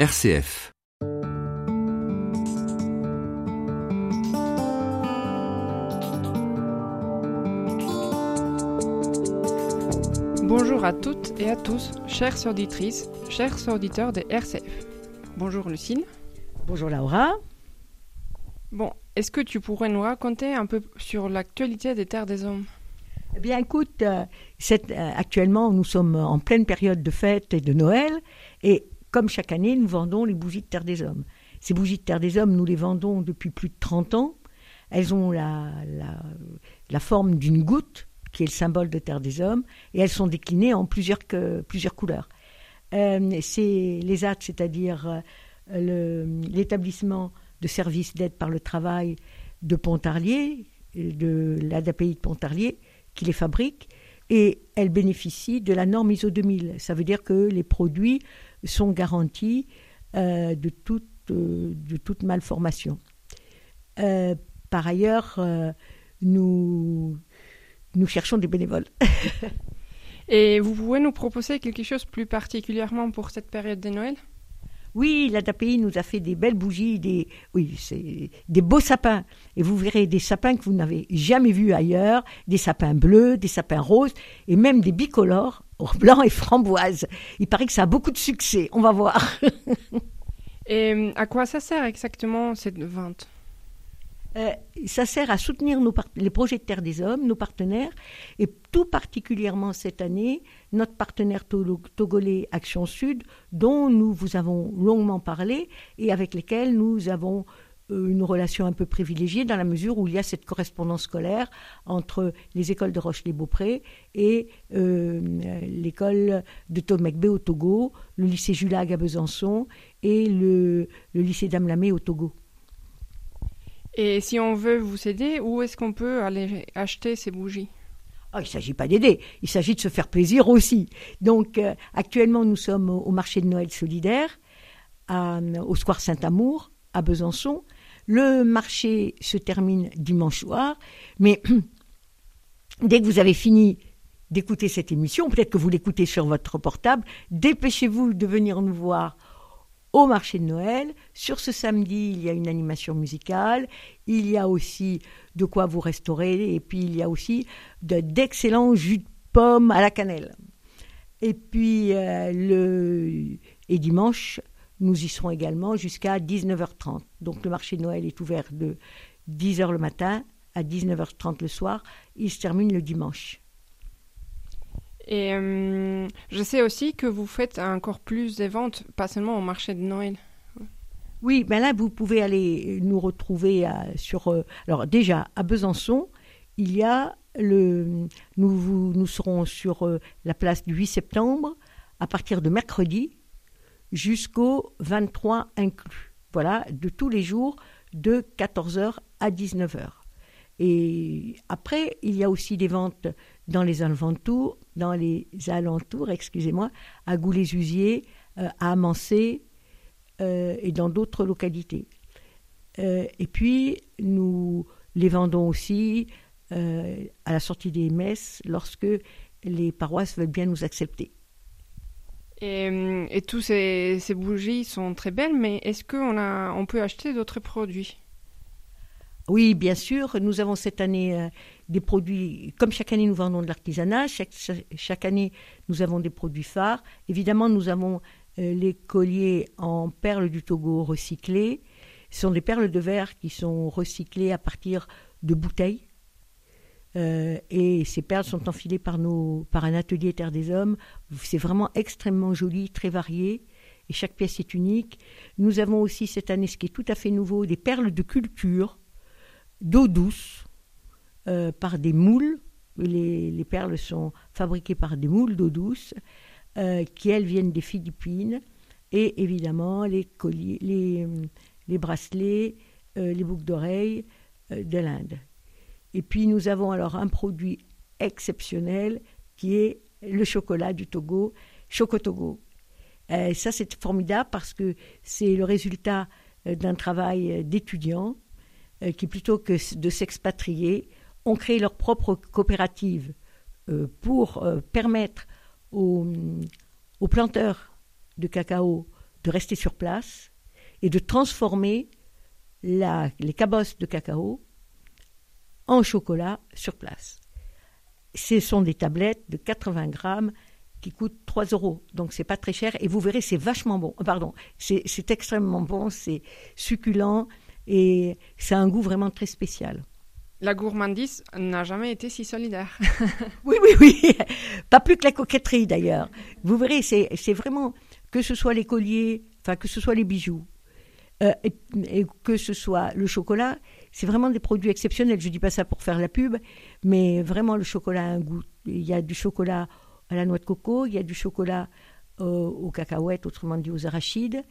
RCF. Bonjour à toutes et à tous, chères auditrices, chers auditeurs de RCF. Bonjour Lucille. Bonjour Laura. Bon, est-ce que tu pourrais nous raconter un peu sur l'actualité des Terres des Hommes ? Eh bien écoute, actuellement nous sommes en pleine période de fête et de Noël et comme chaque année nous vendons les bougies de Terre des Hommes. Ces bougies de Terre des Hommes, nous les vendons depuis plus de 30 ans. Elles ont la forme d'une goutte qui est le symbole de Terre des Hommes et elles sont déclinées en plusieurs couleurs. C'est l'ESAT, c'est-à-dire l'établissement de services d'aide par le travail de Pontarlier, de l'ADAPI de Pontarlier, qui les fabrique, et elles bénéficient de la norme ISO 2000. Ça veut dire que les produits sont garantis de toute malformation. Par ailleurs, nous cherchons des bénévoles. Et vous pouvez nous proposer quelque chose plus particulièrement pour cette période de Noël ? Oui, l'ADAPI nous a fait des belles bougies, des beaux sapins. Et vous verrez des sapins que vous n'avez jamais vus ailleurs, des sapins bleus, des sapins roses, et même des bicolores, blanc et framboise. Il paraît que ça a beaucoup de succès, on va voir. Et à quoi ça sert exactement cette vente ? Ça sert à soutenir les projets de Terre des Hommes, nos partenaires, et tout particulièrement cette année, notre partenaire togolais Action Sud, dont nous vous avons longuement parlé et avec lesquels nous avons une relation un peu privilégiée dans la mesure où il y a cette correspondance scolaire entre les écoles de Roche-les-Beaupré et l'école de Tomekbe au Togo, le lycée Julag à Besançon et le lycée Damlamé au Togo. Et si on veut vous aider, où est-ce qu'on peut aller acheter ces bougies ? Il ne s'agit pas d'aider, il s'agit de se faire plaisir aussi. Donc actuellement, nous sommes au marché de Noël solidaire, au Square Saint-Amour, à Besançon. Le marché se termine dimanche soir, mais dès que vous avez fini d'écouter cette émission, peut-être que vous l'écoutez sur votre portable, dépêchez-vous de venir nous voir au marché de Noël. Sur ce samedi, il y a une animation musicale, il y a aussi de quoi vous restaurer, et puis il y a aussi d'excellents jus de pommes à la cannelle. Et puis dimanche, nous y serons également jusqu'à 19h30. Donc le marché de Noël est ouvert de 10h le matin à 19h30 le soir. Il se termine le dimanche. Et je sais aussi que vous faites encore plus de ventes, pas seulement au marché de Noël. Oui, ben là, vous pouvez aller nous retrouver alors déjà, à Besançon, il y a nous serons sur la place du 8 septembre, à partir de mercredi, jusqu'au 23 inclus. Voilà, de tous les jours, de 14h à 19h. Et après, il y a aussi des ventes dans les alentours, à Goulet-Usier, à Amancé et dans d'autres localités. Et puis, nous les vendons aussi à la sortie des messes lorsque les paroisses veulent bien nous accepter. Et tous ces bougies sont très belles, mais est-ce qu'on peut acheter d'autres produits ? Oui, bien sûr. Nous avons cette année des produits, comme chaque année nous vendons de l'artisanat, chaque année nous avons des produits phares. Évidemment, nous avons les colliers en perles du Togo recyclées. Ce sont des perles de verre qui sont recyclées à partir de bouteilles. Et ces perles sont enfilées par un atelier Terre des Hommes. C'est vraiment extrêmement joli, très varié. Et chaque pièce est unique. Nous avons aussi cette année, ce qui est tout à fait nouveau, des perles de culture d'eau douce par des moules. Les perles sont fabriquées par des moules d'eau douce qui, elles, viennent des Philippines. Et évidemment, les colliers, les bracelets, les boucles d'oreilles de l'Inde. Et puis, nous avons alors un produit exceptionnel qui est le chocolat du Togo, Chocotogo. Ça, c'est formidable parce que c'est le résultat d'un travail d'étudiants qui, plutôt que de s'expatrier, ont créé leur propre coopérative pour permettre aux planteurs de cacao de rester sur place et de transformer les cabosses de cacao en chocolat sur place. Ce sont des tablettes de 80 grammes qui coûtent 3 €. Donc, c'est pas très cher. Et vous verrez, c'est vachement bon. Pardon, c'est extrêmement bon, c'est succulent et ça a un goût vraiment très spécial. La gourmandise n'a jamais été si solidaire. Oui, oui, oui. Pas plus que la coquetterie, d'ailleurs. Vous verrez, c'est vraiment, que ce soit les colliers, enfin, que ce soit les bijoux, et que ce soit le chocolat, c'est vraiment des produits exceptionnels. Je ne dis pas ça pour faire la pub, mais vraiment, le chocolat a un goût. Il y a du chocolat à la noix de coco, il y a du chocolat aux cacahuètes, autrement dit aux arachides.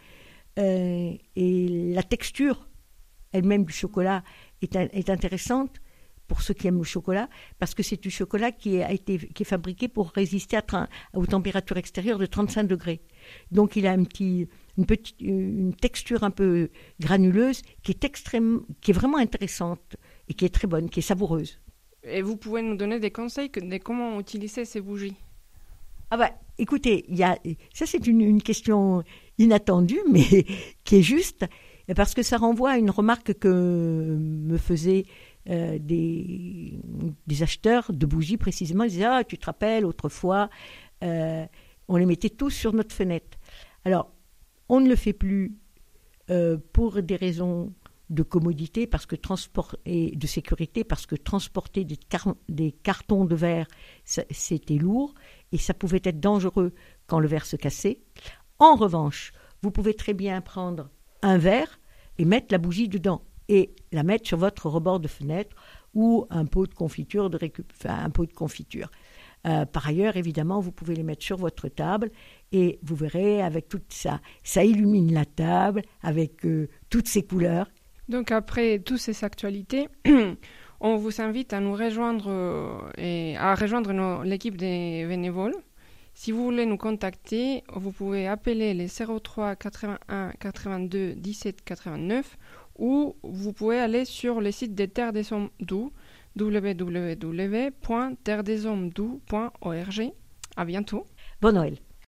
Et la texture elle-même du chocolat est intéressante pour ceux qui aiment le chocolat, parce que c'est du chocolat qui est fabriqué pour résister aux températures extérieures de 35 degrés. Donc il a une texture un peu granuleuse qui est vraiment intéressante et qui est très bonne, qui est savoureuse. Et vous pouvez nous donner des conseils de comment utiliser ces bougies? Ah bah, écoutez, ça c'est une question inattendue, mais qui est juste, parce que ça renvoie à une remarque que me faisaient des acheteurs de bougies précisément. Ils disaient « Ah, tu te rappelles, autrefois, on les mettait tous sur notre fenêtre. » Alors, on ne le fait plus pour des raisons de commodité et de sécurité, parce que transporter des cartons de verre, c'était lourd et ça pouvait être dangereux quand le verre se cassait. En revanche, vous pouvez très bien prendre un verre et mettre la bougie dedans et la mettre sur votre rebord de fenêtre ou un pot de confiture, Par ailleurs, évidemment, vous pouvez les mettre sur votre table et vous verrez, avec tout ça, ça illumine la table avec toutes ces couleurs. Donc après toutes ces actualités, on vous invite à nous rejoindre et à rejoindre l'équipe des bénévoles. Si vous voulez nous contacter, vous pouvez appeler les 03 81 82 17 89 ou vous pouvez aller sur le site des Terres des Hommes Doux, www.terresdeshomesdoux.org. À bientôt. Bon Noël.